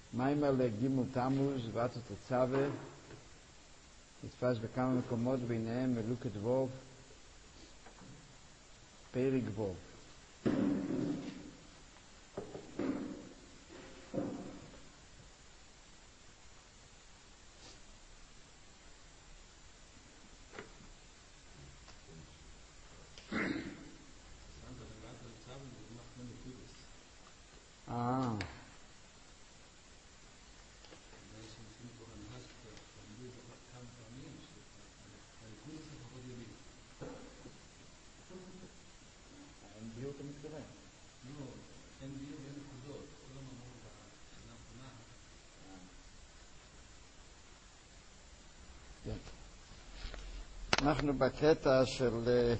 מיימר לגימול תמוז ועצות הצווה, נתפס בכמה מקומות, ביניהם מלוקת ווב, פרק ווב. אנחנו בקטע של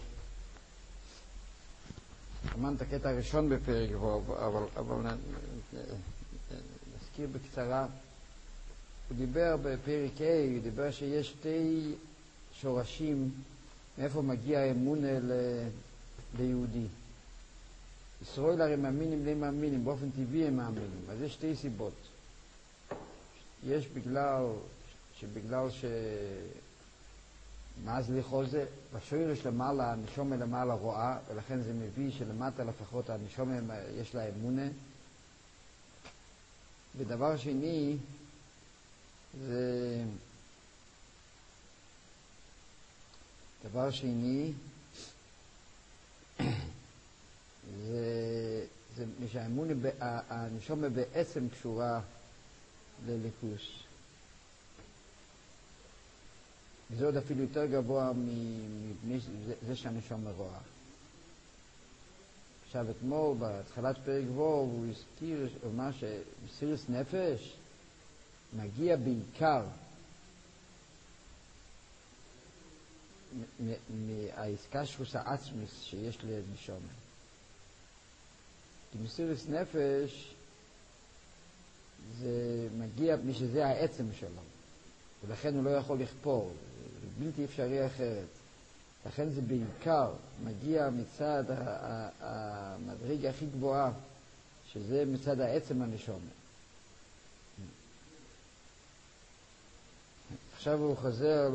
אמרנו את הקטע הראשון בפרק ווב, אבל נזכיר בקצרה. הוא דיבר בפרק A, הוא דיבר שיש שתי שורשים מאיפה מגיע האמונה ליהודי. ישראל הרי מאמינים לא מאמינים, באופן טבעי הם מאמינים, אז יש שתי סיבות. יש בגלל מאז לחוזה, בשורש למעלה, הנשום למעלה רואה, ולכן זה מביא שלמטה לפחות הנשום יש לה אמונה. ודבר שני, זה שהאמונה, הנשום בעצם קשורה לליכוס. וזה עוד אפילו יותר גבוה מזה שהנשום רואה. עכשיו אתמול, בהתחלת פרק ווב, הוא הזכיר, הוא אמר שמסירות נפש מגיע בעיקר מהאיסקשוס העצמיס שיש לנשום. כי מסירות נפש זה מגיע משזה העצם שלו, ולכן הוא לא יכול לכפור, זה בלתי אפשרי אחרת. לכן זה בעיקר מגיע מצד המדרגה הכי גבוהה, שזה מצד העצם הנשום. עכשיו הוא חוזר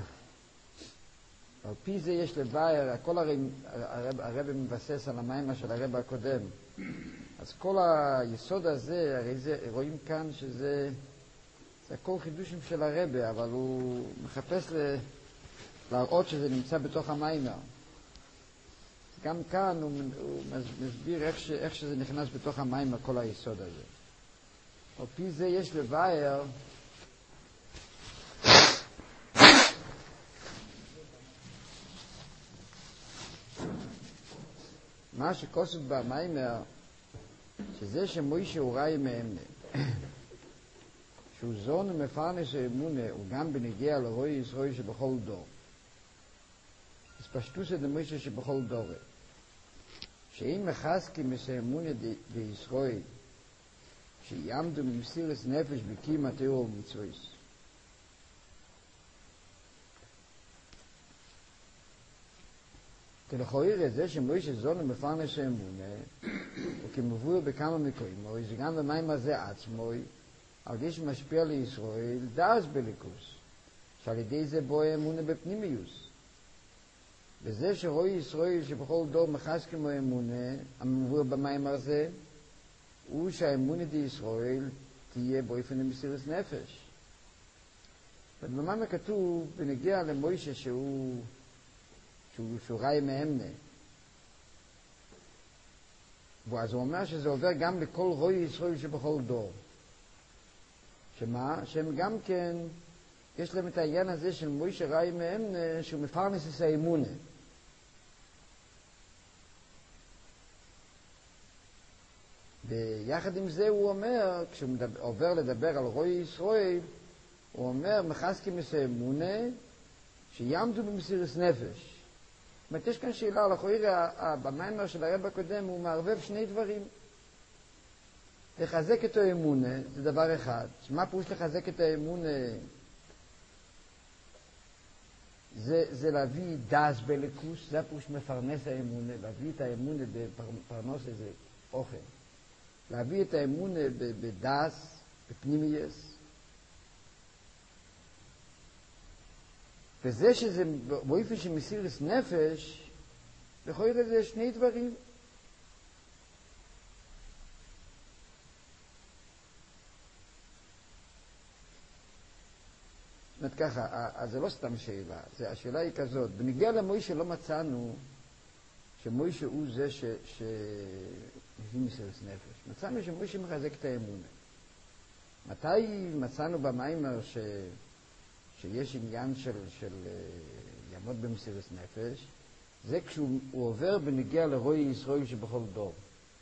על פי זה יש לבאר, הכל הרב מבסס על המיימר של הרב הקודם. אז כל היסוד הזה, הרי רואים כאן שזה הכל חידושים של הרב, אבל הוא מחפש להראות שזה נמצא בתוך המיימר. גם כאן הוא מסביר איך שזה נכנס בתוך המיימר, כל היסוד הזה. על פי זה יש לבאר מה שכוסף במיימר, שזה שמוישה הוא ראי מאמנה, שהוא זון ומפרנס האמונה, הוא גם בנגיע לרואי ישראל שבכל דור. אז פשטוס את המוישה שבכל דור. שאם מחזקים את האמונה בישראל, שיעמדו ממסירת נפש בקיום התורה ומצוות. כלכאורה זה שמוישה זון ומפרנס האמונה, וכמבואר בכמה מקרים, זה גם במיימר זה עצמו, על ידי שמשפיע לישראל דאס בליכוס, שעל ידי זה בו האמונה בפנימיוס. וזה שרואי ישראל שבכל דור מחזקים האמונה, המבואר במיימר זה, הוא שהאמונה בישראל תהיה באופן המסירות נפש. ובמיימר כתוב בנגיע למוישה שהוא ראי מאמנה. ואז הוא אומר שזה עובר גם לכל רואי ישראל שבכל דור. שהם גם כן, יש להם את העניין הזה של מוישה ראי מאמנה, שהוא מפרנס את האמונה. ויחד עם זה הוא אומר, כשהוא עובר לדבר על רואי ישראל, הוא אומר, מחזקים את האמונה, שיעמדו במסירות נפש. זאת אומרת, יש כאן שאלה, לכאורה, במיימר של הרב הקודם, הוא מערבב שני דברים. לחזק את האמונה, זה דבר אחד. מה פירוש לחזק את האמונה? זה להביא דאס בליכוס, זה הפירוש מפרנס האמונה, להביא את האמונה בפרנוס איזה אוכל. להביא את האמונה בדאס, בפנימייס. וזה שזה באופן של מסירות נפש, יכול להיות לזה שני דברים. זאת אומרת ככה, אז זה לא סתם שאלה, השאלה היא כזאת, בנגיע למוישה לא מצאנו שמוישה הוא זה שמביא מסירות נפש. מצאנו שמוישה מחזק את האמונה. מתי מצאנו במיימר שיש עניין של יעמוד במסירות נפש? זה כשהוא עובר בנגיע לרוי ישראל שבכל דור.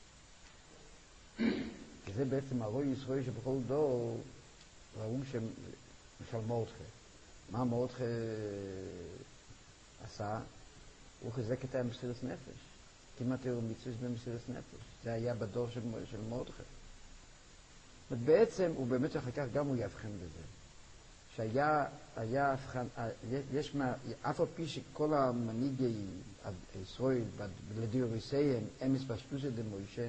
כי זה בעצם הרוי ישראל שבכל דור ראו של מורדכי. מה מורדכי עשה? הוא חיזק את המסירות נפש. כמעט הוא מצווה במסירות נפש. זה היה בדור של מורדכי. בעצם הוא באמת אחר כך גם הוא יבחן בזה. שהיה הבחן, יש מה, אף על פי שכל המנהיגי ישראל לדיוריסיהם הם מספשטוס את מוישה,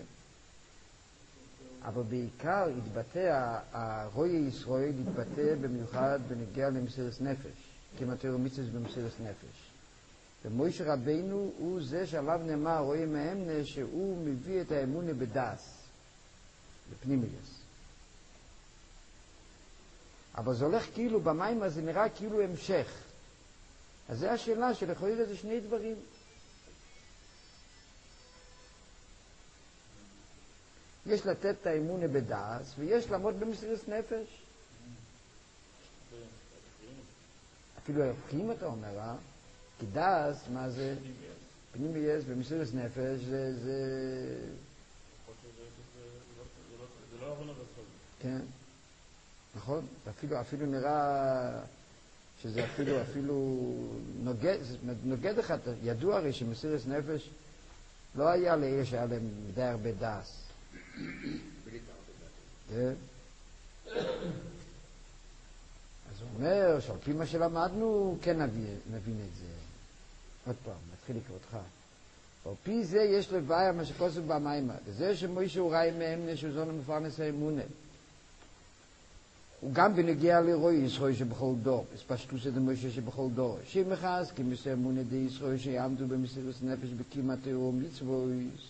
אבל בעיקר התבטא, הרוי ישראל התבטא במיוחד בנגיע למסירות נפש, כמעט הוא מצווה במסירות נפש. ומוישה רבינו הוא זה שעליו נאמר, רואי מהאמנה, שהוא מביא את האמונה בדס, בפנימייס. אבל זה הולך כאילו, במים הזה נראה כאילו המשך. אז זה השאלה של יכול להיות זה שני דברים. יש לתת את האמונה בדס, ויש לעמוד במסירות נפש. אפילו הלכים אתה אומר, כי דס, מה זה? פנימייס במסירות נפש, זה... זה לא הבנה בסוף. כן. נכון? אפילו נראה שזה אפילו נוגד אחד. ידוע הרי שמסירות נפש לא היה לאלה שהיה להם די הרבה דס. אז הוא אומר שעל פי מה שלמדנו כן נבין את זה. עוד פעם, נתחיל לקרוא אותך. על פי זה יש לבעיה מה שכוסף במיימר. זה שמוישה הוא ראי מאמנה שהוא זון המפרנס האמונה. הוא גם בנגיע לרוי ישראל שבכל דור, הספשטוס את המוישה שבכל דור. שמחס, כי מסר אמונה די ישראל שיעמדו במסירות נפש בקימת תאום מצוויס.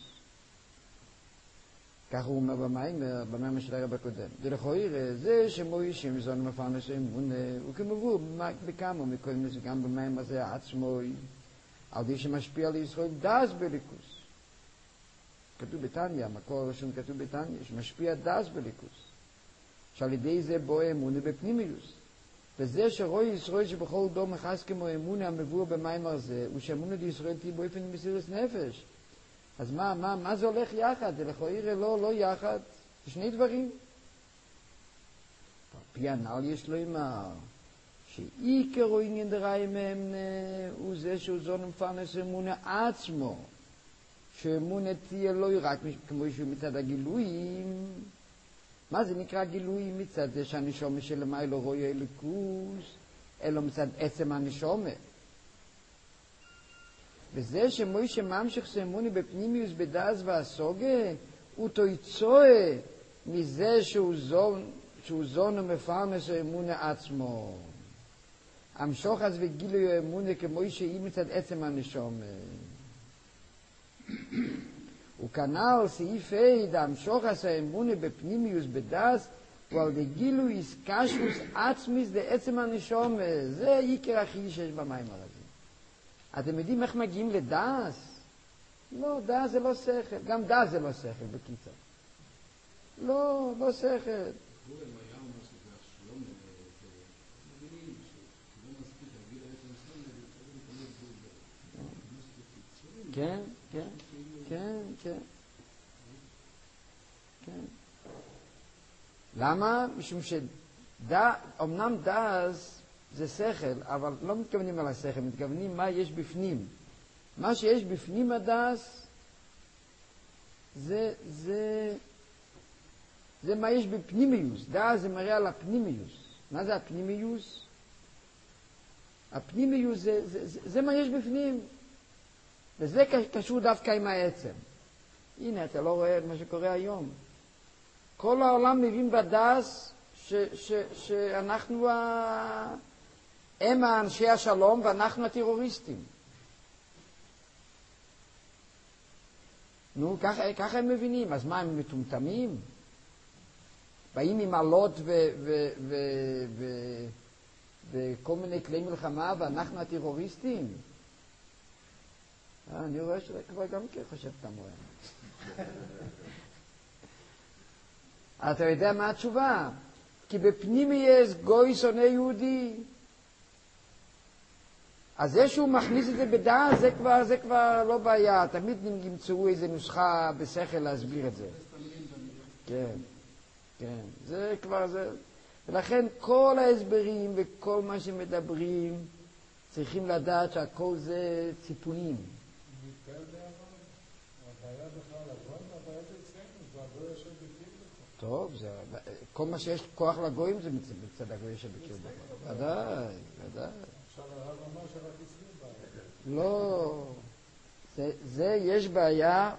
כך הוא אומר במיימר של הרב הקודם. דלכוירא, זה שמוישה מזון המפרנס האמונה, הוא כמובן בכמה מקודם זה גם במיימר הזה עצמוי, על די שמשפיע על ישראל דס בליכוס. כתוב בתניא, המקור הראשון כתוב בתניא, שמשפיע דס בליכוס. שעל ידי זה בו אמונה בפנימיוס. וזה שרוי ישראל שבכל דור מחס כמו אמונה המבוא במיימר זה, הוא שאמונה די ישראל תהיה באופן מסירות נפש. אז מה זה הולך יחד? זה לכאורה לא יחד. זה שני דברים. פי הנ"ל יש לו אמר, שעיקר עניין דראי מאמנה הוא זה שהוא זון ומפרנס אמונה עצמו. שאמונה תהיה לא רק כמו שהוא מצד הגילויים. מה זה נקרא גילוי? מצד זה שהנשומה שלמי לא רואה אליקוס, אלא מצד עצם הנשומה. וזה שמוישה ממשיך שאמוני בפנימיוס בדס והסוגה, הוא תויצוה מזה שהוא זון ומפרנס האמונה עצמו. המשוך אז וגילוי האמונה כמוישה היא מצד עצם הנשומה. וכנ"ל סעיף ה' המשוך האמונה בפנימיוס בדס הוא על דגילוי איסקשוס עצמיס דעצם הנשומה. זה עיקר הכי שיש במיימר הזה. אתם יודעים איך מגיעים לדס? לא, דס זה לא שכל. גם דס זה לא שכל בקיצור. לא שכל. כן. למה? משום אמנם דס זה שכל, אבל לא מתכוונים על השכל, מתכוונים מה יש בפנים. מה שיש בפנים הדס זה מה יש בפנימיוס. דס זה מראה על הפנימיוס. מה זה הפנימיוס? הפנימיוס זה מה יש בפנים. וזה קשור דווקא עם העצם. הנה, אתה לא רואה מה שקורה היום. כל העולם מבין בדס שאנחנו הם האנשי השלום ואנחנו הטרוריסטים. נו, ככה הם מבינים. אז מה, הם מטומטמים? באים עם עלות וכל מיני כלי מלחמה ואנחנו הטרוריסטים? אני רואה שכבר גם כן חושב כמוהם. אתה יודע מה התשובה? כי בפנים יש גוי שונא יהודי. אז זה שהוא מכניס את זה בדעת, זה כבר לא בעיה. תמיד ימצאו איזו נוסחה בשכל להסביר את זה. כן, כן. זה כבר זה. ולכן כל ההסברים וכל מה שמדברים צריכים לדעת שהכל זה ציפונים. טוב, כל מה שיש כוח לגויים זה מצד הגוי שבקרבך. ודאי, ודאי. עכשיו הרב אמר שרק אצלי בעיה. לא, זה יש בעיה,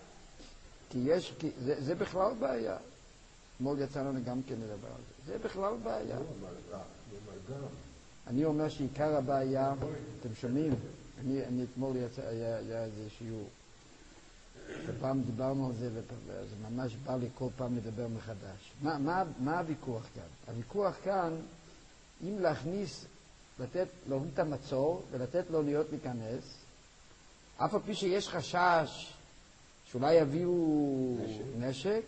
זה בכלל בעיה. אתמול יצא לנו גם כן לדבר על זה. זה בכלל בעיה. אני אומר שעיקר הבעיה, אתם שומעים? אני אתמול היה איזה שיעור. פעם דיברנו על זה, וזה ממש בא לי כל פעם לדבר מחדש. מה הוויכוח כאן? הוויכוח כאן, אם להכניס, להוריד את המצור ולתת לו להיות להיכנס, אף על פי שיש חשש שאולי יביאו נשק,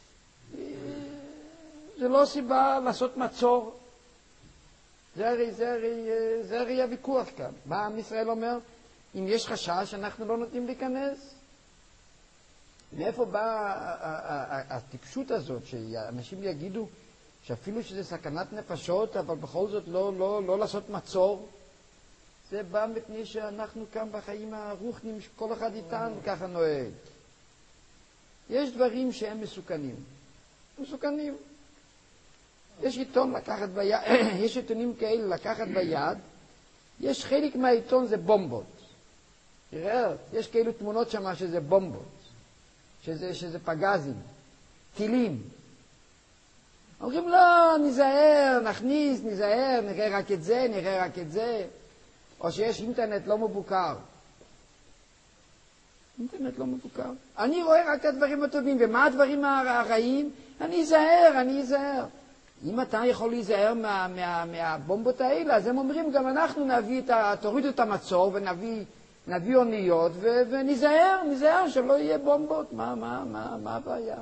זה לא סיבה לעשות מצור. זה הרי הוויכוח כאן. מה עם ישראל אומר? אם יש חשש, אנחנו לא נותנים להיכנס. מאיפה באה הטיפשות הזאת, שאנשים יגידו שאפילו שזה סכנת נפשות, אבל בכל זאת לא לעשות מצור? זה בא מפני שאנחנו כאן בחיים הרוחניים, שכל אחד איתנו ככה נוהג. יש דברים שהם מסוכנים. מסוכנים. יש עיתון לקחת ביד, יש עיתונים כאלה לקחת ביד, יש חלק מהעיתון זה בומבות. תראה, יש כאלו תמונות שמה שזה בומבות. שזה פגזים, טילים. אומרים, לא, נזהר, נכניס, נזהר, נראה רק את זה, נראה רק את זה. או שיש אינטרנט לא מבוקר. אינטרנט לא מבוקר. אני רואה רק את הדברים הטובים, ומה הדברים הרעים? אני אזהר. אם אתה יכול להיזהר מהבומבות האלה, אז הם אומרים, גם אנחנו תורידו את המצור ונביא אוניות ונזהר שלא יהיה בומבות. מה הבעיה?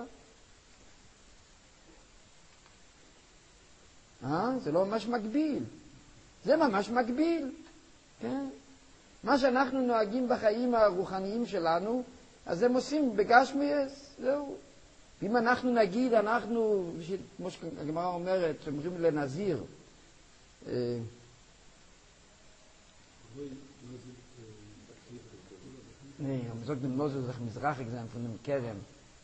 זה לא ממש מגביל. זה ממש מגביל. כן? מה שאנחנו נוהגים בחיים הרוחניים שלנו, אז הם עושים בגשמיאס, זהו. ואם אנחנו נגיד, כמו שהגמרא אומרת, אומרים לנזיר, זאת במנוזו זך מזרח אגזם פונם קרם.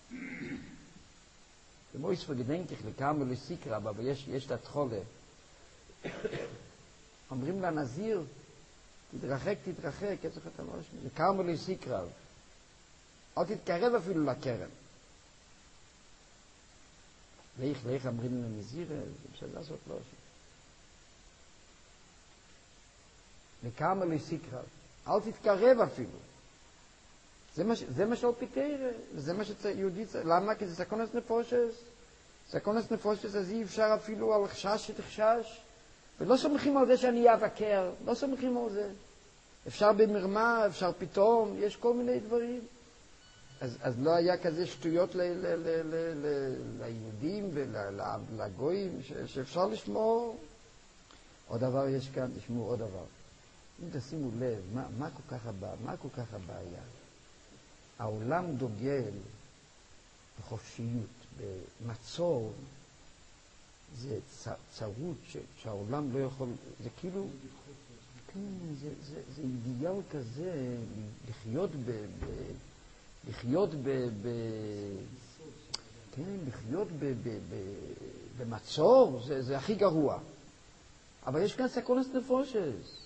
כמו יש פגדנקך לכמה לסיקרא, אבל יש את התחולה. אומרים לנזיר, תתרחק, איזה אתה לא שומע, לכמה לסיקרא. אל תתקרב אפילו לקרם. ואיך אמרים לנזיר, זה בסדר לעשות לא שומע. לכמה לסיקרא. אל תתקרב אפילו. זה מה שאל פיתר, זה מה שיהודי צריך. למה? כי זה סכונס נפושס. סכונס נפושס, אז אי אפשר אפילו על חשש שתחשש. ולא סומכים על זה שאני אבקר, לא סומכים על זה. אפשר במרמה, אפשר פתאום, יש כל מיני דברים. אז לא היה כזה שטויות ליהודים ולגויים שאפשר לשמור. עוד דבר יש כאן, תשמעו עוד דבר. אם תשימו לב, מה כל כך הבעיה? העולם דוגל בחופשיות, במצור, זה צרות שהעולם לא יכול, זה כאילו, כן, זה אידיאל כזה, לחיות במצור, זה הכי גרוע. אבל יש כאן סכונס נפושס.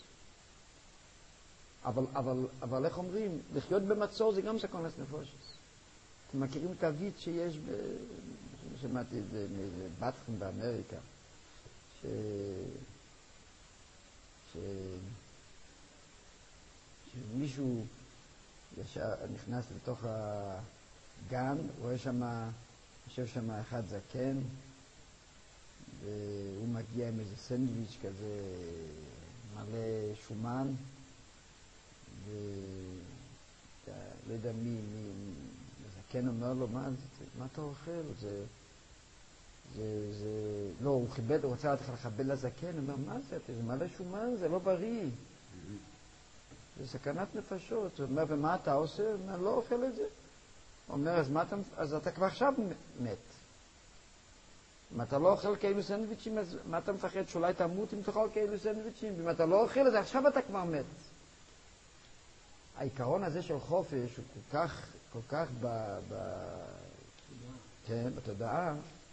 אבל איך אומרים? לחיות במצור זה גם סכונס נפושס. אתם מכירים את הוויץ שיש, שמעתי את זה מבטחם באמריקה, שמישהו נכנס לתוך הגן, רואה שם, יושב שם אחד זקן, והוא מגיע עם איזה סנדוויץ' כזה מלא שומן, ולא יודע מי, הזקן אומר לו, מה אתה אוכל? לא, הוא חיבל, הוא רוצה לחבל לזקן, הוא אומר, מה זה? זה מלא שומן, זה לא בריא. זה סכנת נפשות. הוא אומר, ומה אתה עושה? הוא אומר, לא אוכל את זה. הוא אומר, אז אתה כבר עכשיו מת. אם אתה לא אוכל כאלו סנדוויצ'ים, אז מה אתה מפחד? שאולי תמות אם תאכל כאלו סנדוויצ'ים? ואם אתה לא אוכל את זה, עכשיו אתה כבר מת. העיקרון הזה של חופש הוא כל כך בתודעה,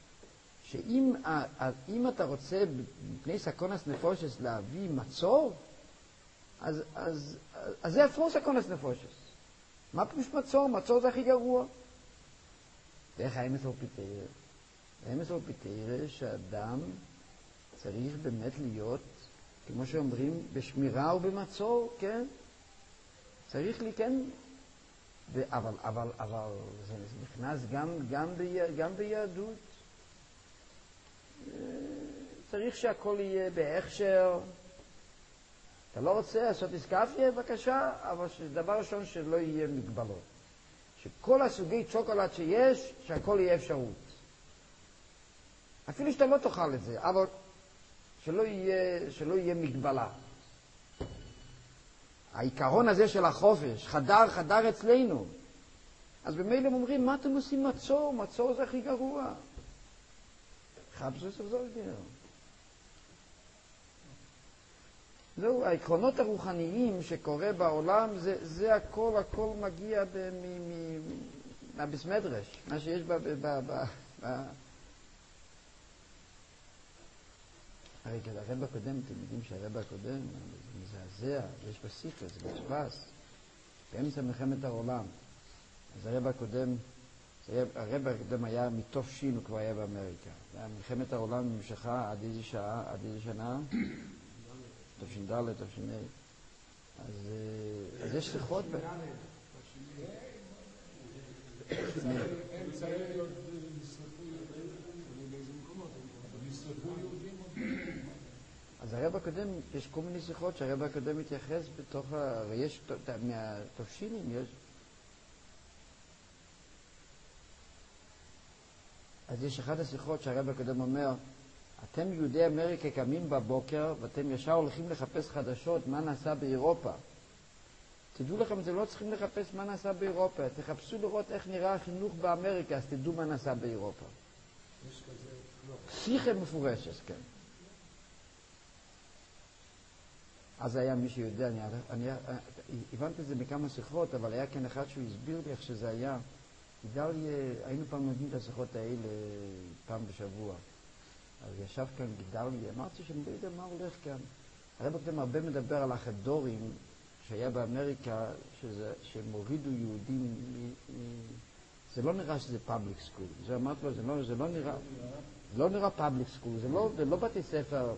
שאם אתה רוצה מפני סכונס נפושס להביא מצור, אז זה עצמו סכונס נפושס. מה פירוש מצור? מצור זה הכי גרוע. ואיך האמס לא פיתר? האמס לא פיתר שאדם צריך באמת להיות, כמו שאומרים, בשמירה ובמצור, כן? צריך לי, כן? אבל זה נכנס גם ביהדות. צריך שהכל יהיה בהכשר. אתה לא רוצה לעשות איסקאפיה, בבקשה, אבל דבר ראשון שלא יהיה מגבלות. שכל הסוגי צ'וקולד שיש, שהכל יהיה אפשרות. אפילו שאתה לא תאכל את זה, אבל שלא יהיה מגבלה. העיקרון הזה של החופש, חדר אצלנו. אז במילא הם אומרים, מה אתם עושים מצור? מצור זה הכי גרוע. חפשו סבזולגר. זהו, העקרונות הרוחניים שקורה בעולם, זה הכל מגיע מהבסמדרש, מה שיש הרי כדי הרב הקודם, אתם יודעים שהרב הקודם מזעזע, יש בסיפר, זה מוסבס, באמצע מלחמת העולם. אז הרב הקודם היה מתוף שין, הוא כבר היה באמריקה. מלחמת העולם נמשכה עד איזה שעה, עד איזה שנה? תש"ד, תש"ה. אז יש שיחות אז הרב הקודם, יש כל מיני שיחות שהרב הקודם מתייחס בתוך, הרי יש מהתופשינים, יש. אז יש אחת השיחות שהרב הקודם אומר, אתם יהודי אמריקה קמים בבוקר ואתם ישר הולכים לחפש חדשות מה נעשה באירופה. תדעו לכם, אתם לא צריכים לחפש מה נעשה באירופה, תחפשו לראות איך נראה החינוך באמריקה, אז תדעו מה נעשה באירופה. יש כזה, לא. שיחה מפורשת, כן. אז היה מי שיודע, אני הבנתי את זה מכמה שיחות, אבל היה כן אחד שהוא הסביר לי איך שזה היה. היינו פעם נותנים את השיחות האלה פעם בשבוע. אז ישב כאן גידרלי, אמרתי שאני לא יודע מה הולך כאן. הרב הקודם הרבה מדבר על החדורים שהיה באמריקה, שהם הורידו יהודים, זה לא נראה שזה פאבליק סקול. זה אמרת לו, זה לא נראה פאבליק סקול, זה לא בתי ספר.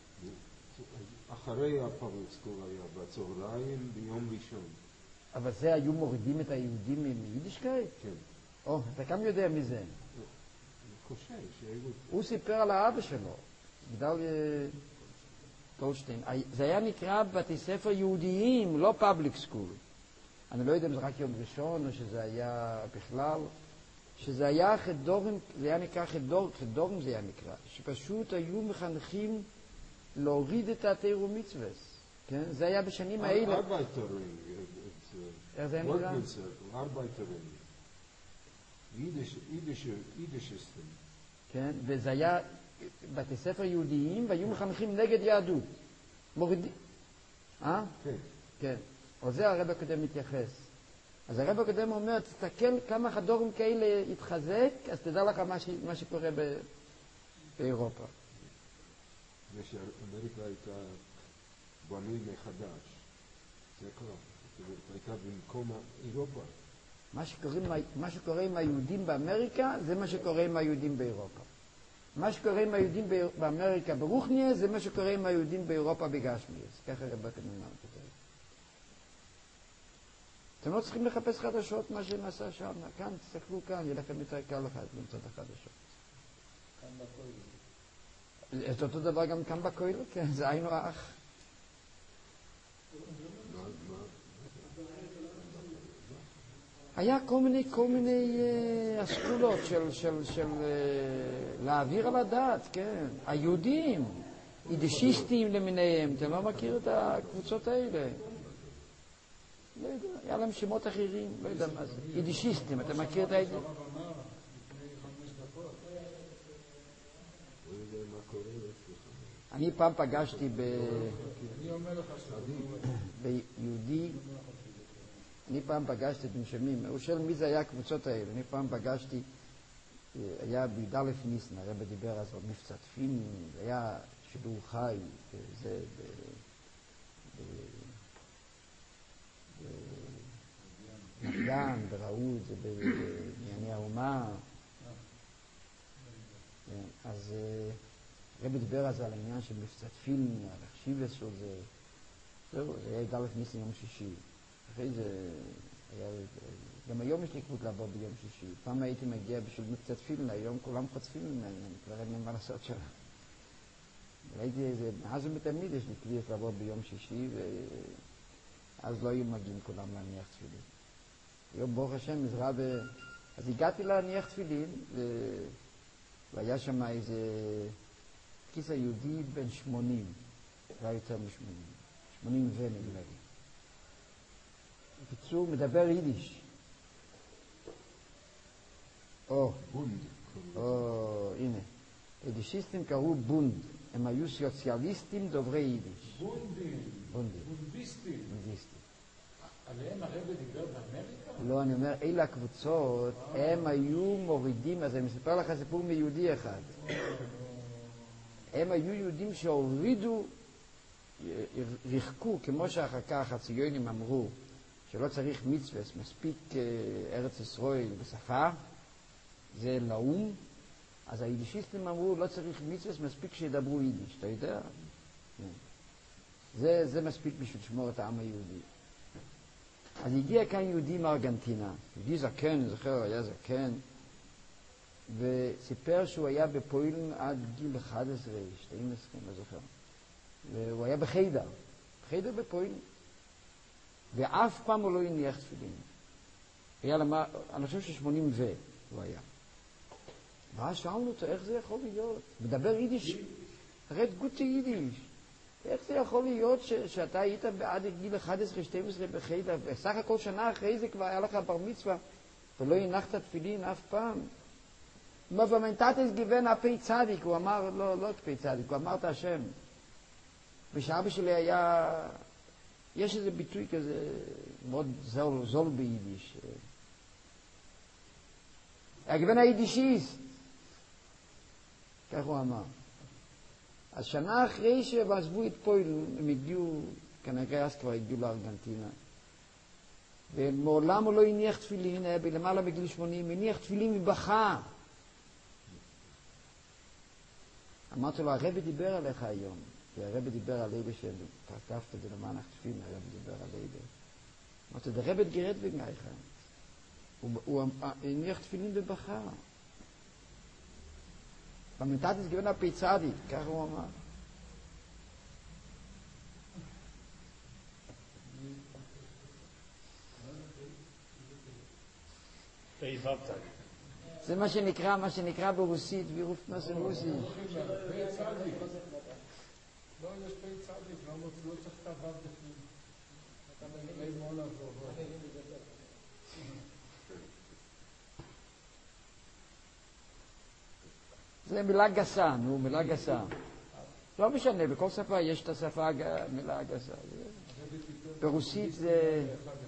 אחרי הפאבליק סקול היה בצהריים ביום ראשון. אבל זה היו מורידים את היהודים מיידישקייט? כן. אתה גם יודע מי זה? הוא סיפר על האבא שלו, גדליה גולדשטיין. זה היה נקרא בתי ספר יהודיים, לא פאבליק סקול. אני לא יודע אם זה רק יום ראשון או שזה היה בכלל. שזה היה חדורים, זה היה נקרא חדורים זה היה נקרא. שפשוט היו מחנכים להוריד את התורה ומצוות. כן? זה היה בשנים האלה. ארבייטרים. איך זה נקרא? ארבייטרים. יידישיסטים. כן, וזה היה בתי ספר יהודיים, והיו מחנכים נגד יהדות. מורידים. כן. כן. על זה הרב הקודם מתייחס. אז הרב הקודם אומר, תסתכל כמה חדורים כאלה התחזק, אז תדע לך מה שקורה באירופה. ושאמריקה הייתה בנוי מחדש. זה קרה. הייתה במקום אירופה. מה שקורה עם היהודים באמריקה, זה מה שקורה עם היהודים באירופה. מה שקורה עם היהודים באמריקה ברוחניה, זה מה שקורה עם היהודים באירופה בגשמיאס. ככה רבי קנינר כותב. אתם לא צריכים לחפש חדשות מה שנעשה שם. כאן, תסתכלו כאן, יהיה לכם יותר קל לך למצוא את החדשות. כאן בכולל. את אותו דבר גם כאן בכולל, כן, זה היינו אח. היה כל מיני אסכולות של להעביר על הדעת, כן. היהודים, יידישיסטים למיניהם, אתם לא מכיר את הקבוצות האלה? לא יודע, היה להם שמות אחרים, לא יודע מה זה. יידישיסטים, אתה מכיר את היהודים? אני פעם פגשתי ביהודי, אני פעם פגשתי את נשמים, הוא שואל מי זה היה הקבוצות האלה, אני פעם פגשתי, היה בי"א ניסן, הרב דיבר אז על מבצע תפילין, זה היה שידור חי, זה בנדל"ן, ברעות, זה בענייני האומה, אז הרב דיבר אז על העניין של מבצע תפילין, על החשיבות של זה, זהו, זה היה י"א ניסן יום שישי. אחרי זה היה, גם היום יש לי קבוצה לעבור ביום שישי. פעם הייתי מגיע בשביל מבצע תפילין, היום כולם חוצפים ממני, אני כבר אין להם מה לעשות שם. ראיתי איזה, מאז ומתמיד יש לי קבוצה לעבור ביום שישי, ואז לא היו מגיעים כולם להניח תפילין. היום ברוך השם עזרה אז הגעתי להניח תפילין, והיה שם איזה כיס היהודי בן 80, לא יותר מ-80, 80 ונדמה לי. בקיצור, מדבר יידיש. הנה. יידישיסטים קראו בונד. הם היו סוציאליסטים דוברי יידיש. בונדים. בונדיסטים. עליהם הרבי דיבר באמריקה? לא, אני אומר, אלה הקבוצות, הם היו מורידים, אז אני מספר לך סיפור מיהודי אחד. הם היו יהודים שהורידו, רחקו, כמו שאחר כך הציונים אמרו, שלא צריך מצווה, מספיק ארץ ישראל בשפה, זה לאום, אז היידישיסטים אמרו, לא צריך מצווה, מספיק שידברו יידיש, אתה יודע? זה מספיק בשביל לשמור את העם היהודי. אז הגיע כאן יהודי מארגנטינה, יהודי זקן, זוכר, היה זקן, וסיפר שהוא היה בפוילן עד גיל 11, 12, לא זוכר. והוא היה בחיידר בפוילן. ואף פעם הוא לא הניח תפילין. אני חושב ש80 הוא היה. ואז שאלנו אותו, איך זה יכול להיות? מדבר יידיש, רד גוטי יידיש. איך זה יכול להיות שאתה היית עד גיל 11-12 בחיידר, וסך הכל שנה אחרי זה כבר היה לך בר מצווה, ולא הנחת תפילין אף פעם? מבמנטטס גיוון הפי צדיק, הוא אמר, לא פי צדיק, הוא אמר את השם. ושאבא שלי היה... יש איזה ביטוי כזה מאוד זול ביידיש. הגוון היידישיסט. כך הוא אמר. אז שנה אחרי שהם עזבו את פוילן, הם הגיעו, כנראה אז כבר הגיעו לארגנטינה. ומעולם הוא לא הניח תפילין, היה בלמעלה בגיל 80, הניח תפילין מבכה. אמרתי לו, הרבי דיבר עליך היום. כי הרבי דיבר על אלה שכתבת את זה למען הכתפין, הרבי דיבר על אלה. אמרתי, זה רבי גרד וגייך. הוא הניח תפילין בבכה. במנטטס גוון הפי צדיק, ככה הוא אמר. זה מה שנקרא ברוסית, וירוף נוסן רוסי. לא, יש פי צדיק, לא צריך את הוו בפנים. אתה מלא מאוד לעזור. זה מילה גסה, מילה גסה. לא משנה, בכל שפה יש את השפה מילה גסה. ברוסית זה...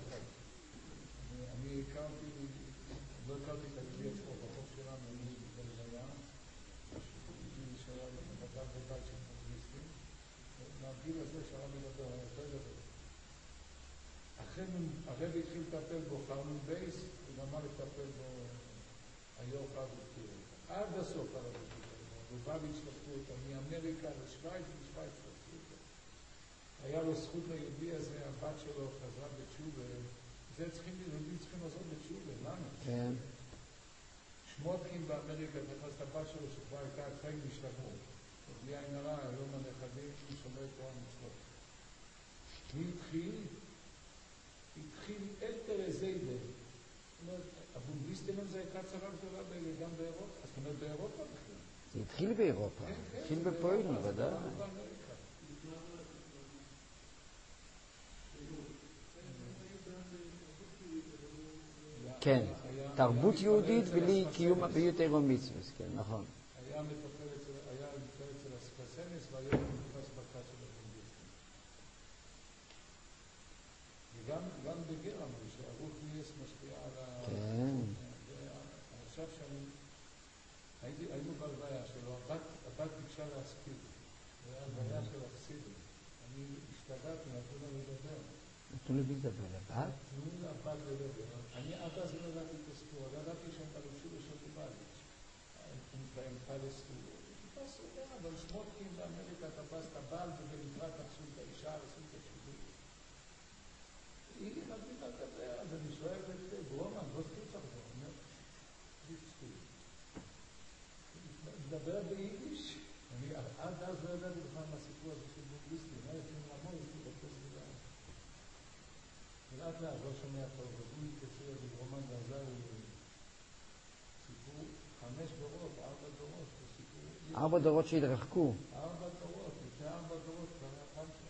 אני לא הכרתי את הגבי עצמו בחוק שלנו, אני בלוויה, שהיה בגלל בבית של קומוניסטים, מהגיל הזה שהיה מדבר על יותר גדול. אחרי הרבי התחיל לטפל בו חרמן בייס, וגמר לטפל בו היור חרמן כאילו. עד הסוף הרבי התחיל לטפל בו. בבאביץ' לקחו אותו, מאמריקה לשוויץ, בשוויץ לקחו אותו. היה לו זכות ליהודי הזה, הבת שלו חזרה בתשובה, זה יהודים צריכים לעשות בתשובה, למה? כן. שמוטקין באמריקה תפס את הבת שלו שכבר הייתה חיים משתגעו. בלי עין הרע, היום הנכדים שומרי תורה מצוות. מי התחיל אלתר זיידה. זאת אומרת, הבונדיסטים זה הייתה צרה גדולה גם באירופה. זאת אומרת, באירופה בכלל. זה התחיל באירופה, התחיל בפולין, ודאי. כן, תרבות יהודית בלי קיום ביותר ומצוות, כן, נכון. היה מטפל אצל הספסנס והיום הוא נכנס בקה של הבונדיסטים. וגם בגר אמרו שהרוח ניאס משפיעה על ה... כן. עכשיו היינו בהלוויה שלו, הבת ביקשה להספיד. זה היה הלוויה של החסידים. אני השתגעתי, נתנו לה לדבר. נתנו לי לדבר, לבת? נתנו לבת לדבר. אני עד אז לא ידעתי את הספור, לא ידעתי שהם פלשו לשם בבאביץ'. הם פלסטו. תפסו אותה, אבל שמוטקין באמריקה תפס את הבעל ובנקרא תפסו את האישה, עשו את השידור. היא נתנה לדבר, אז אני שואל את ברומן, לא תצטרך לחזור. מדבר ביידיש. אני עד אז לא ידעתי בכלל מהסיפור הזה של בונדיסטים. מה יכולים לעמוד? יש לי בקוס מילה. ולאט לאט, לא שומע טוב, הוא התקשר ברומן ועזר סיפור 5 דורות, 4 דורות, סיפור... 4 דורות שהתרחקו. 4 דורות, לפני 4 דורות כבר היה חמשה.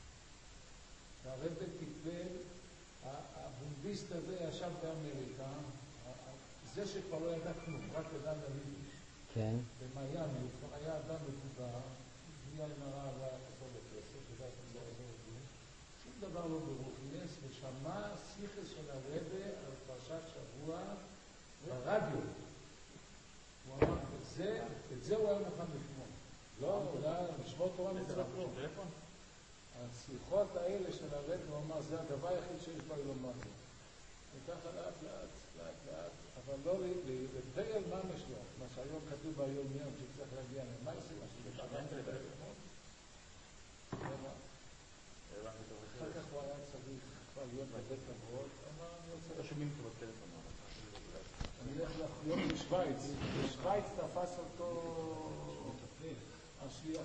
והרבא טיפל, הבונדיסט הזה ישב באמריקה, זה שכבר לא ידע כלום, רק ידע ליידיש. כן. במיימי, הוא כבר היה אדם מבוגר, בלי עין הרע לא היה חזור לכסף, וזה היה חזור לכלום. שום דבר לא ברוכניאס, ושמע שיחס של הרבא על פרשת שבוע ברדיו. הוא אמר, את זה הוא היה מוכן לשמוע. לא, לשמוע תורה מצוות לא. השיחות האלה של הרבא, הוא אמר, זה הדבר היחיד שיש בה לומר. וככה לאט לאט, אבל לא לדייל מה משלוח, מה שהיום כתוב ביום יום שצריך להגיע למה עושים, מה שבטח לדייל מאוד. אחר כך הוא היה צריך כבר להיות בבית אבות, אמר אני רוצה... לא שומעים כבר טלפון. אני הולך לחיות בשוויץ, בשוויץ תפס אותו השליח.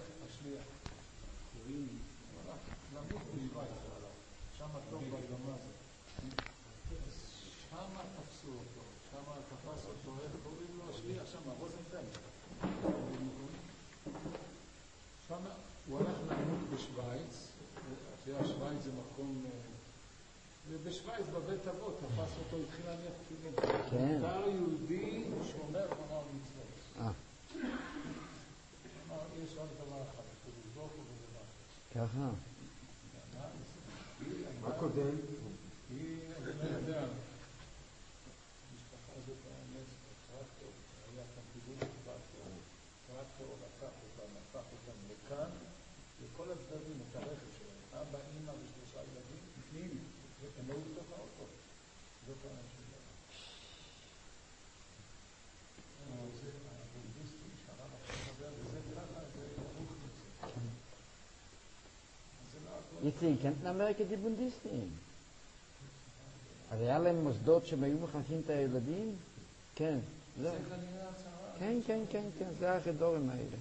למות בשוויץ, שם הטוב ביומה הזה. שמה תפסו אותו, שמה תפס אותו, איך קוראים לו השליח שמה, רוזנטל. שמה הוא הלך למות בשוויץ, שוויץ זה מקום, ובשוויץ בבית אבות תפס אותו, התחיל להניח תפילין. כן. נותר יהודי שומר תורה ומצוות. אמר, יש רק דבר אחד, לבדוק ובדבר. ככה. מה קודם? אני לא יודע. המשפחה הזאת היה נס בטרקטור, היה כאן פיגור בטרקטור. טרקטור לקח אותם לכאן, לכל הצדדים, את הרכב שלהם. אבא, אמא ו3 ילדים, בפנים, הם היו בתוך האוטו. זאת האנשים שלהם. זה הבונדיסטים, שהרב עכשיו מדבר, וזה ככה, זה רוח מצוות. יצאים, כן, באמריקה די בונדיסטים. אז היה להם מוסדות שהם היו מחנכים את הילדים? כן. זה כנראה הצהרה. כן, זה החדורים האלה.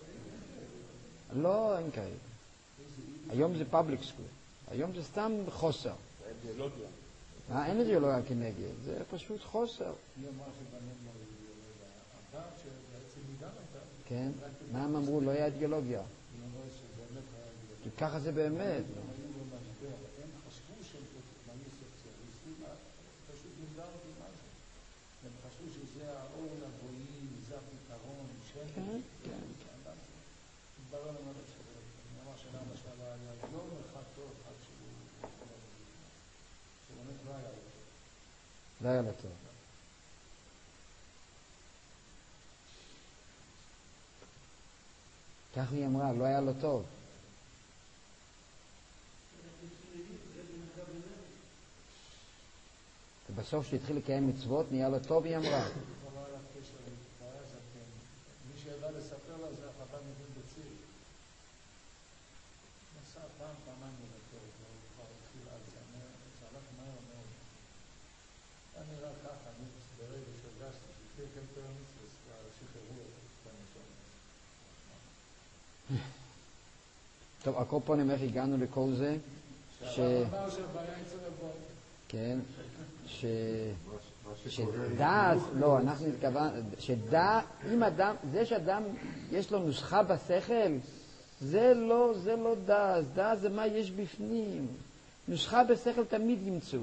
לא, אין כאלה. היום זה פאבליק סקול. היום זה סתם חוסר. אידיאולוגיה. אין אידיאולוגיה כנגד, זה פשוט חוסר. היא אמרה שבנים לא אידיאולוגיה. הדת שבעצם מידה הייתה. כן, מה הם אמרו? לא היה אידיאולוגיה. היא אמרה שבאמת היה אידיאולוגיה. כי ככה זה באמת. הם היו במשבר, הם חשבו שהם היו סוציאליסטים, פשוט נמדרתי מה זה. הם חשבו שזה האור לגויים, זה הפתרון, כן. התברר לנו לשבת. אני אמר שלמה שלה היה יום אחד טוב, עד שהוא באמת לא היה לו טוב. לא היה לו טוב. כך היא אמרה, לא היה לו טוב. ובסוף שהתחיל לקיים מצוות, נהיה לו טוב, היא אמרה. מי שידע לספר לה פעמיים לבקר, והוא כבר התחיל אלצהיימר, זה הלך מהר מאוד. היה נראה ככה, אני ברגע שהרגשתי שלפי קלפר המצווה, כבר שחררו את הנשום. טוב, הקופונים, איך הגענו לכל זה? שהרב אמר שהבעיה אצל הבון. כן, שדעת, לא, אנחנו התכוונו, אם אדם, זה שאדם יש לו נוסחה בשכל, זה לא דעת, דעת זה מה יש בפנים. נוסחה בשכל תמיד ימצאו.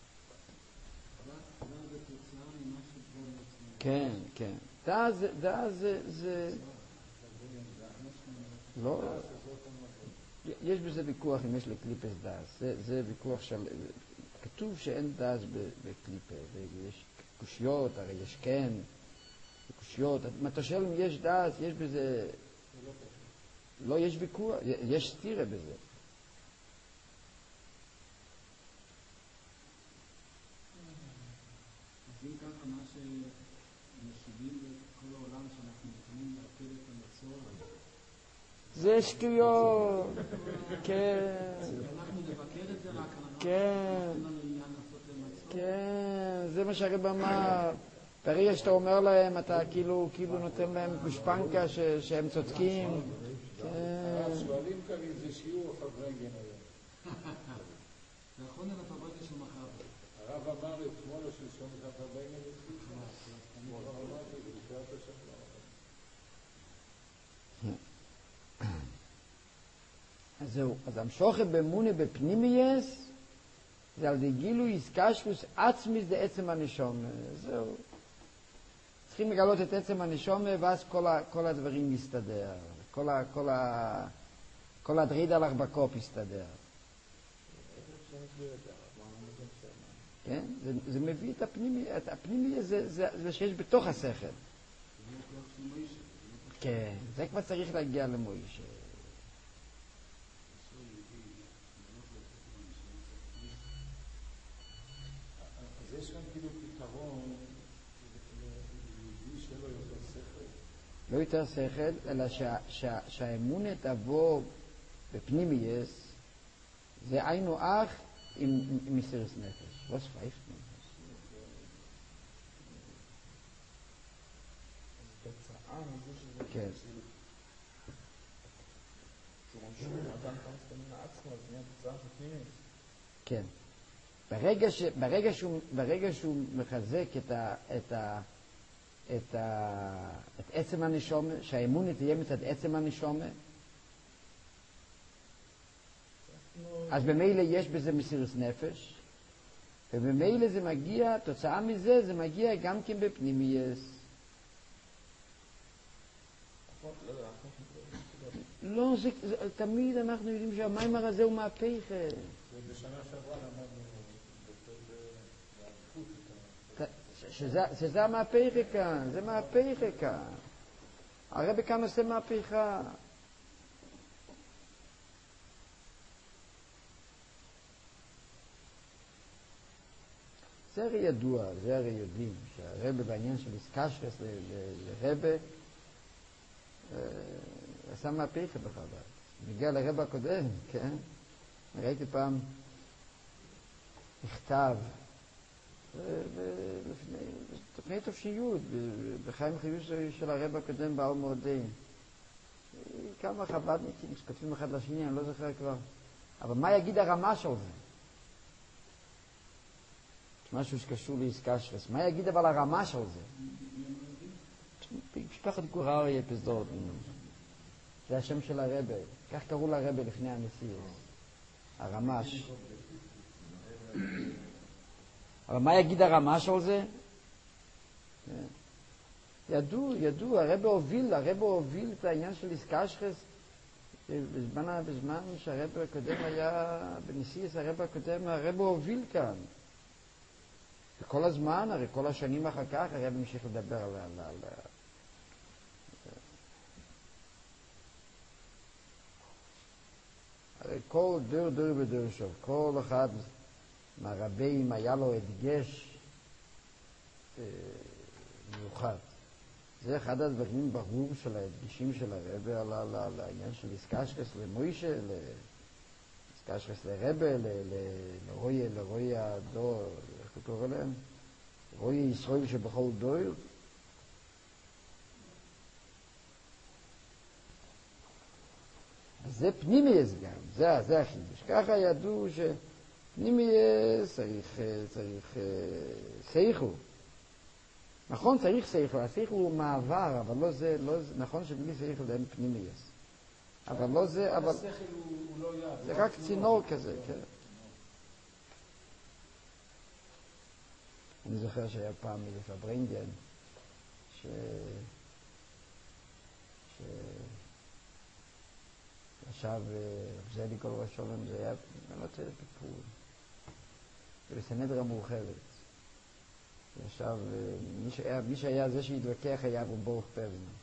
כן, כן. דעת זה, לא, יש בזה ויכוח אם יש לקליפס דעת, זה ויכוח של, כתוב שאין דעת בקליפה, ויש קושיות, הרי יש כן, קושיות, אם אתה שואל אם יש דעת, יש בזה, לא, יש ויכוח, יש סתירה בזה. אז אם ככה מה שמשיבים בכל העולם שאנחנו יכולים להפיל את המצור, זה שטויות, כן. אנחנו נבקר את זה רק, כן. אין לנו עניין לעשות למצור. כן, זה מה שהרב אמר. ברגע שאתה אומר להם, אתה כאילו נותן להם גושפנקה שהם צודקים. הרב שואלים כאן אם זה שיעור פברגן היום. זה יכול להיות הפברגן של מחר. הרב אמר אתמול או שלשום את הפברגן אצלי. אני כבר אמרתי, זה לקראת השבוע. אז זהו, אז המשוכת באמונה בפנימייס, זה על די גילוי איסקשרוס עצמיס זה עצם הנשום. זהו. צריכים לגלות את עצם הנשום, ואז כל הדברים מסתדר. כל הדריד הלך בקופ יסתדר. כן? זה מביא את הפנימי, זה שיש בתוך השכל. כן, זה כבר צריך להגיע למוישה. אז יש כאן כאילו פתרון ליהודי שלא יותר שכל. לא יותר שכל, אלא שהאמונה תבוא בפנימייס, זה היינו אח עם מסירות נפש. Was pfeift man? כן. כן. ברגע שהוא מחזק את עצם הנשומה, שהאמונה תהיה מצד עצם הנשומה, אז במילא יש בזה מסירות נפש, ובמילא זה מגיע, תוצאה מזה זה מגיע גם כן בפנימייס. לא, תמיד אנחנו יודעים שהמיימר הזה הוא מהפכה. ובשנה שעברה למדנו שזה המהפכה כאן, זה מהפכה כאן. הרב כאן עושה מהפכה. זה הרי ידוע, זה הרי יודעים, שהרב בעניין של איסקשרס לרב עשה מהפכה בחב"ד. מגיע לרב הקודם, כן? ראיתי פעם מכתב לפני תופשיות, בחיים חיוש של הרב הקודם באו מועדים. כמה חב"דניקים שכותבים אחד לשני, אני לא זוכר כבר. אבל מה יגיד הרמ"ש על זה? משהו שקשור לאיסקשרס. מה יגיד אבל הרמ"ש על זה? משפחת גוררי אפיזוד. זה השם של הרבי. כך קראו לרבי לפני הנשיא. הרמ"ש. אבל מה יגיד הרמ"ש על זה? ידעו, הרבי הוביל את העניין של איסקשרס בזמן שהרבי הקודם היה בנשיאס, הרבי הקודם, הרבי הוביל כאן. וכל הזמן, הרי כל השנים אחר כך, הרבי המשיך לדבר על הרי כל דור ודור שוב, כל אחד מהרבים היה לו הדגש מיוחד. זה אחד הדברים ברור של ההדגשים של הרבי על העניין של איסקשרס למוישה, קשרס לרבה, לרואי הדור, איך הוא קורא להם? רואי ישראל שבכל דור. אז זה פנימייס גם, זה החידוש. ככה ידעו שפנימייס צריך סייכו. נכון, צריך סייכו, הסייכו הוא מעבר, אבל לא זה, נכון שבלי סייכו זה אין פנימייס. אבל לא זה, אבל... השכל הוא לא יד. זה רק צינור כזה, כן. אני זוכר שהיה פעם מלפה ברינגן, ישב רב כל ראש שולם, זה היה, אני לא רוצה בפור, בסנהדריה המורחבת. ישב, מי שהיה זה שהתווכח היה אברהם ברוך פרזנר.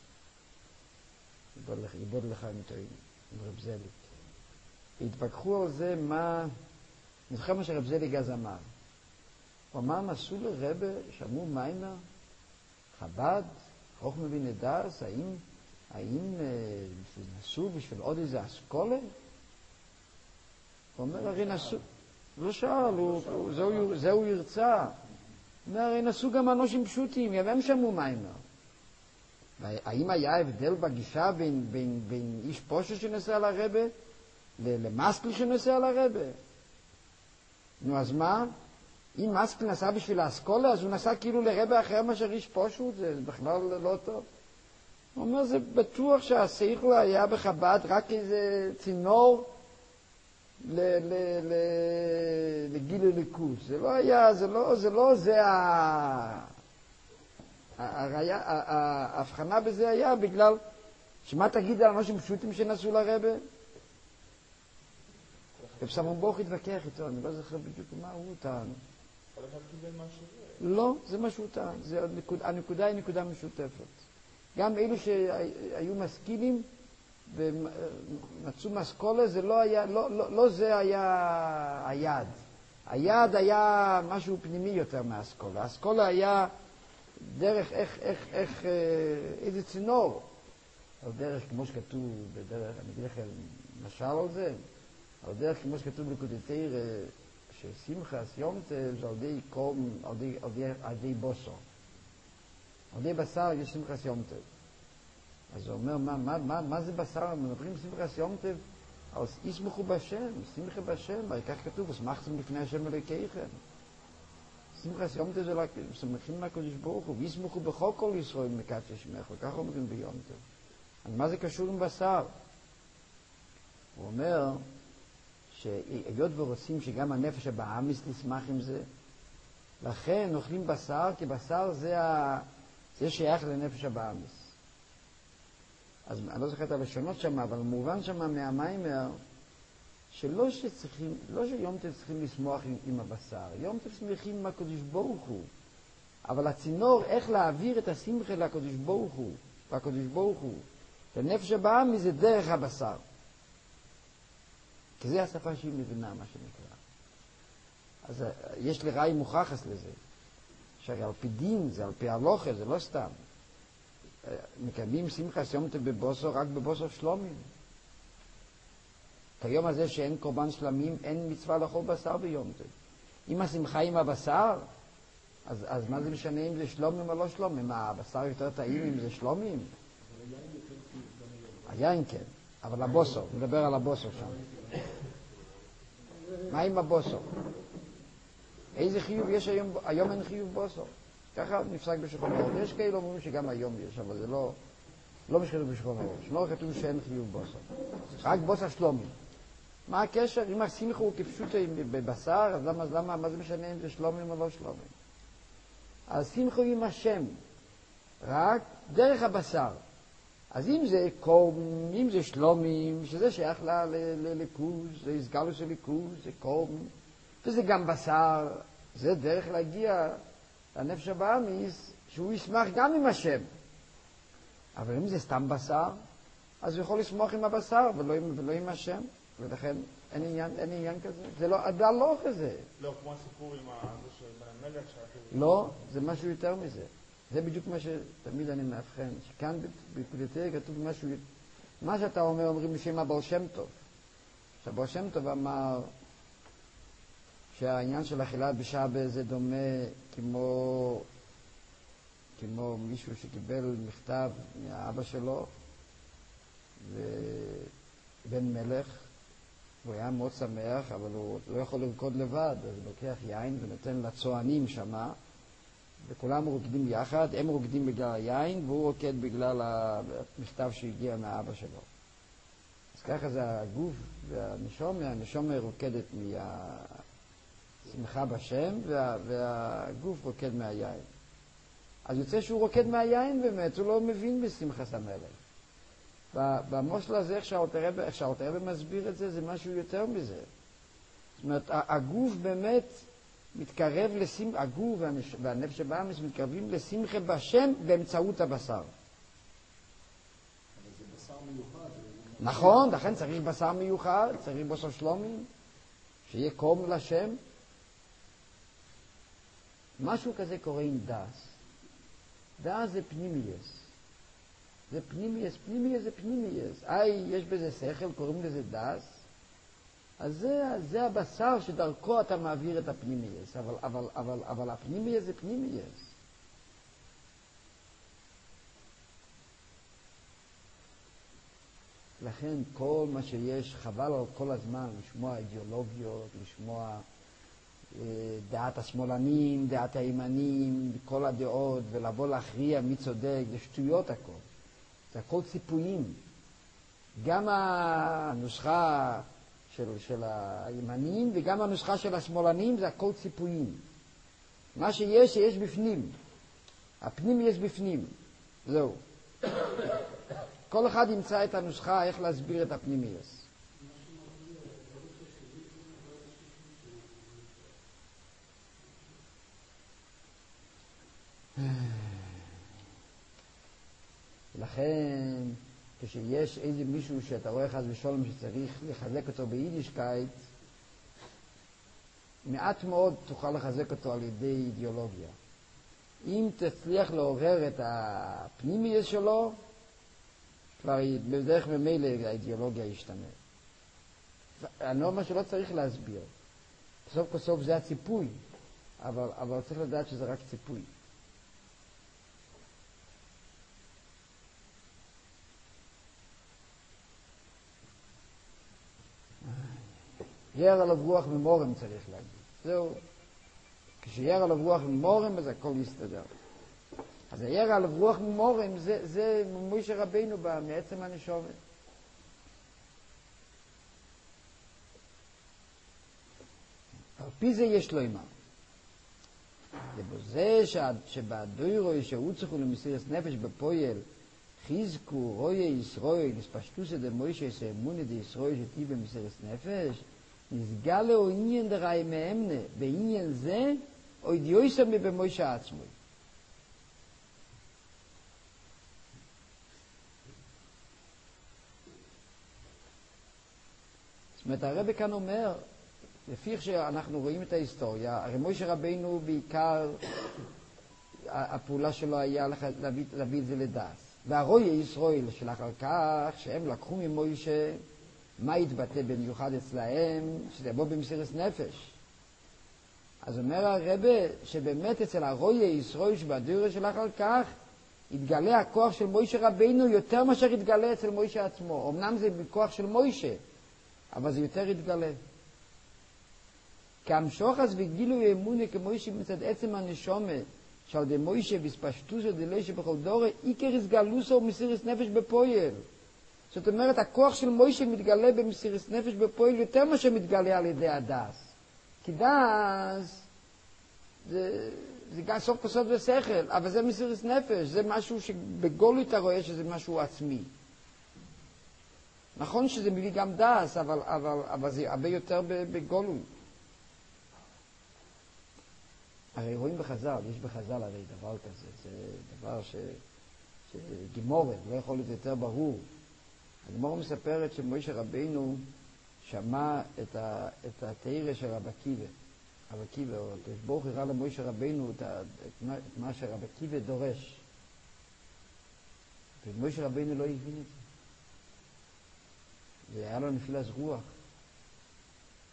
איבוד לך עם רב זליג. התווכחו על זה מה, אני זוכר מה שרב זליג אז אמר. הוא אמר, נסו לרבה, שמעו מיימר, חב"ד, חוכמה ונדרס, האם נסו בשביל עוד איזה אסכולה? הוא אומר, הרי נסו, לא שאל, זה הוא ירצה. הוא אומר, הרי נסו גם אנשים פשוטים, הם שמעו מיימר. האם היה הבדל בגישה בין איש פושע שנוסע על הרבה למסקל שנוסע על הרבה? נו, אז מה? אם מסקל נסע בשביל האסכולה, אז הוא נסע כאילו לרבה אחר מאשר איש פושע, זה בכלל לא טוב. הוא אומר, זה בטוח שהשכל היה בחב"ד רק איזה צינור לגיל הליכוז. זה לא היה, זה ההבחנה בזה היה בגלל שמה תגיד על אנשים פשוטים שנסעו לרבה? רב סמרון ברוך התווכח איתו, אני לא זוכר בדיוק מה הוא טען. לא, זה מה שהוא טען. הנקודה היא נקודה משותפת. גם אלו שהיו משכילים ומצאו מסכולה, זה לא היה, לא זה היה היעד. היעד היה משהו פנימי יותר מהאסכולה. האסכולה היה דרך, איזה צינור. או דרך, כמו שכתוב, בדרך, אני אגיד לכם משל על זה, או דרך, כמו שכתוב בקודתיר, ששמחה, סיומטב, זה על די בוסו. על די בשר יש שמחה סיומטב. אז הוא אומר, מה זה בשר? מדברים שמחה סיומטב, אז ישמחו בשם, שמחה בשם, הרי כך כתוב, ושמחתם לפני השם אלוהיכם. שמחה סיומטב זה שמחים מהקדוש ברוך הוא, וישמחו בכל כל ישראל מקדש שמחה, כך אומרים ביומטב. אז מה זה קשור עם בשר? הוא אומר שהיות ורוצים שגם הנפש הבאמיס תשמח עם זה, לכן אוכלים בשר, כי בשר זה שייך לנפש הבאמיס. אז אני לא זוכר את הלשונות שם, אבל מובן שם מהמיימר שלא שיום אתם צריכים לשמוח עם הבשר, יום אתם שמחים עם הקדוש ברוך הוא, אבל הצינור איך להעביר את השמחה לקדוש ברוך הוא, לנפש הבאמיס זה דרך הבשר. כי זה השפה שהיא מבינה, מה שנקרא. אז יש לראי מוכחס לזה, שהרי על פי דין, זה על פי הלוכה, זה לא סתם. מקיימים שמחה סיומטב בבוסו, רק בבוסו שלומים. כיום הזה שאין קורבן שלמים, אין מצווה לאכול בשר ביומטב. אם השמחה עם הבשר, אז מה זה משנה אם זה שלומים או לא שלומים? מה, הבשר יותר טעים אם זה שלומים? היין כן, אבל הבוסו, נדבר על הבוסו שם. מה עם הבוסו? איזה חיוב יש היום? היום אין חיוב בוסו. ככה נפסק בשולחן ערוך. יש כאלה אומרים שגם היום יש, אבל זה לא משכתוב בשולחן ערוך. לא כתוב שאין חיוב בוסו. רק בוסו שלומי. מה הקשר? אם השמחה הוא כפשוט בבשר, אז למה, מה זה משנה אם זה שלומים או לא שלומים? השמחה הוא עם השם, רק דרך הבשר. אז אם זה שלומים, שזה שייך לליכוז, זה הסגלו של ליכוז, זה קום, וזה גם בשר, זה דרך להגיע לנפש הבאמיס, שהוא ישמח גם עם השם. אבל אם זה סתם בשר, אז הוא יכול לשמוח עם הבשר ולא עם השם, ולכן אין עניין כזה. זה לא, עדה לא כזה. לא, כמו הסיפור עם המלך שאתה... לא, זה משהו יותר מזה. זה בדיוק מה שתמיד אני מאבחן, שכאן בפקודתיה כתוב משהו, מה שאתה אומר, אומרים בשם הבעל שם טוב. עכשיו, בר שם טוב אמר שהעניין של אכילת בשעה זה דומה כמו מישהו שקיבל מכתב מהאבא שלו, ובן מלך, הוא היה מאוד שמח, אבל הוא לא יכול לרקוד לבד, אז הוא לוקח יין ונותן לצוענים שמה, וכולם רוקדים יחד, הם רוקדים בגלל היין, והוא רוקד בגלל המכתב שהגיע מהאבא שלו. אז ככה זה הגוף והנשמה רוקדת מהשמחה בשם, והגוף רוקד מהיין. אז יוצא שהוא רוקד מהיין באמת, הוא לא מבין בשמחת המלך. במושל הזה, איך שאלתר רבי מסביר את זה, זה משהו יותר מזה. זאת אומרת, הגוף באמת מתקרב הגוף והנפש שבאמס מתקרבים לשמחה בשם באמצעות הבשר. אבל זה בשר מיוחד. נכון, לכן צריך בשר מיוחד, צריך בשר שלומים, שיהיה קום לשם. משהו כזה קורה עם דס. דס זה פנימייס. זה פנימייס, פנימייס זה פנימייס. יש בזה שכל, קוראים לזה דס. אז זה הבשר שדרכו אתה מעביר את הפנימייס. אבל הפנימייס זה פנימייס. לכן כל מה שיש, חבל על כל הזמן לשמוע אידיאולוגיות, לשמוע דעת השמאלנים, דעת הימנים, כל הדעות, ולבוא להכריע מי צודק, זה שטויות הכל. זה הכל ציפויים. גם הנוסחה של הימנים וגם הנוסחה של השמאלנים זה הכל ציפויים. מה שיש בפנים. הפנים יש בפנים. זהו. כל אחד ימצא את הנוסחה איך להסביר את הפנימייס. לכן, כשיש איזה מישהו שאתה רואה חס ושלום שצריך לחזק אותו ביידישקייט, מעט מאוד תוכל לחזק אותו על ידי אידיאולוגיה. אם תצליח לעורר את הפנימייס שלו, כבר בדרך ממילא האידיאולוגיה ישתנה. אני לא אומר שלא צריך להסביר. בסוף כסוף זה הציפוי, אבל צריך לדעת שזה רק ציפוי. יר עליו רוח ממורם צריך להגיד. זהו. כשייר עליו רוח ממורם, אז הכל יסתדר. אז הירא עליו רוח ממורם, זה משה רבינו בא, מעצם הנשמה. על פי זה יש לו אימה. ובזה שבדוירו שהוא צריכו למסירת נפש בפועל, חיזקו רויה ישראל, הספשטוסה דמוישה שאמונה דישראל שתהיה במסירת נפש, נסגל לו עניין דראי מאמנה, בעניין זה, או אידיוסה מבמוישה עצמו. זאת אומרת, הרב כאן אומר, לפי שאנחנו רואים את ההיסטוריה, הרי משה רבינו בעיקר, הפעולה שלו היה להביא את זה לדס. והרויה ישראל שלאחר כך, שהם לקחו ממשה, מה התבטא במיוחד אצלהם, שזה יבוא במסירת נפש. אז אומר הרב שבאמת אצל הרויה ישראל שבדוירו שלאחר כך, התגלה הכוח של משה רבינו יותר מאשר התגלה אצל משה עצמו. אמנם זה בכוח של משה, אבל זה יותר התגלה. כמשוחס וגילוי אמונה כמו שמצד עצם הנשמה שעל די מוישה והספשטוסו דלשה בכל דורה עיקר הסגלוסו ומסירת נפש בפועל. זאת אומרת, הכוח של מוישה מתגלה במסירת נפש בפועל יותר מה שמתגלה על ידי הדס. כי דס זה גם סוף כסוף זה שכל, אבל זה מסירת נפש, זה משהו שבגולו אתה רואה שזה משהו עצמי. נכון שזה מביא גם דס, אבל זה הרבה יותר בגולו. הרי רואים בחז"ל, יש בחז"ל הרי דבר כזה, זה דבר שגימורת, לא יכול להיות יותר ברור. הגימורת מספרת שמשה רבינו שמע את התאירה של רב עקיבא. רב עקיבא, או ברוך הראה למשה רבינו את מה שרב עקיבא דורש. ומשה רבינו לא הבין את זה. זה היה לו נפילת רוח.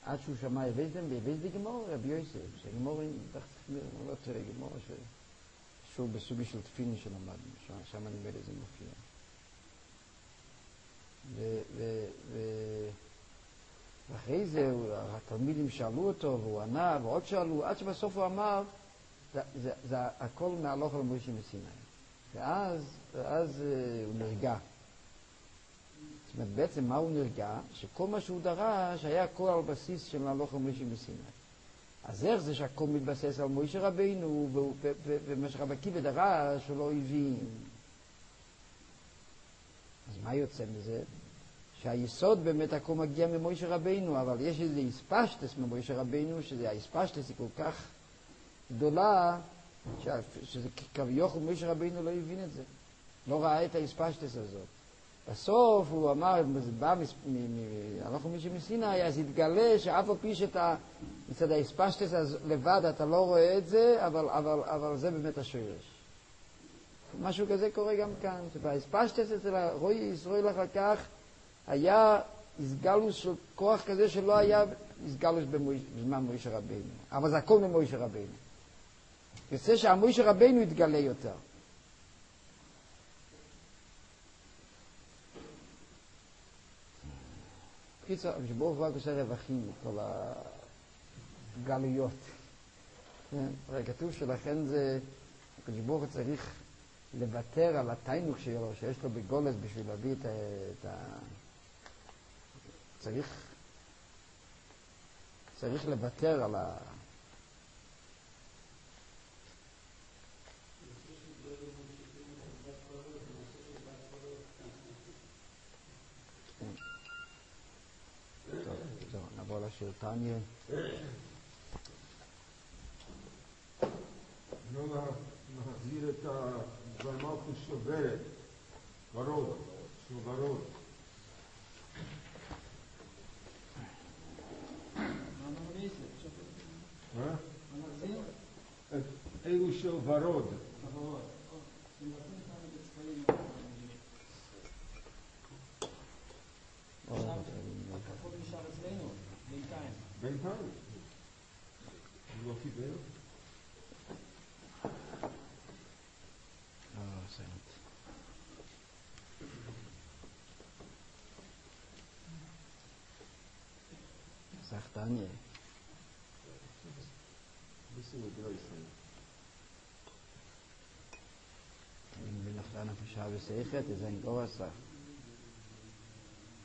עד שהוא שמע הבאתי די גמור, רבי יוסף, שגמור, לא תראה גמור, שהוא בסוגי של תפיני שלמדנו, שם נדמה לי זה מופיע. ואחרי זה התלמידים שאלו אותו והוא ענה ועוד שאלו, עד שבסוף הוא אמר, זה הכל מהלוך על מוישה מסיני. ואז הוא נרגע. זאת אומרת, בעצם מה הוא נרגע? שכל מה שהוא דרש היה הכל על בסיס של מהלוך על מוישה מסיני. אז איך זה שהכל מתבסס על מוישה רבינו, ומה שרבי עקיבא דרש הוא לא הבין. אז מה יוצא מזה? שהיסוד באמת הכל מגיע ממוישה רבינו, אבל יש איזה הספשטס ממוישה רבינו, שזה ההספשטס היא כל כך גדולה, שזה כביכול מוישה רבינו לא הבין את זה. לא ראה את ההספשטס הזאת. בסוף הוא אמר, זה בא מהלוך מוישה מסיני, אז התגלה שאף על פי שאתה, מצד ההספשטס לבד אתה לא רואה את זה, אבל זה באמת השורש. משהו כזה קורה גם כאן, שבהספשטס אצל הרוי ישראל אחר כך, היה הסגלוס של כוח כזה שלא היה הסגלוס בזמן מוישה רבינו. אבל זה הכל ממוישה רבינו. יוצא שהמוישה רבינו יתגלה יותר. קיצור, כשברוך הוא רק עושה רווחים מכל הגלויות. כתוב שלכן זה, כשברוך הוא צריך לוותר על התיינוק שלו, שיש לו בגולס בשביל להביא את צריך לוותר על ה... טוב, נעבור לשיר תניא. נחזיר את המלכות שוברת, ורוד, שוברוד. אלו של ורוד. הכחול נשאר אצלנו, בינתיים. בינתיים. הוא לא קיבל. סחטניה. בסדר, גרייסן. אם בנחתן הפשעה בסייכת, זה אין גורסה.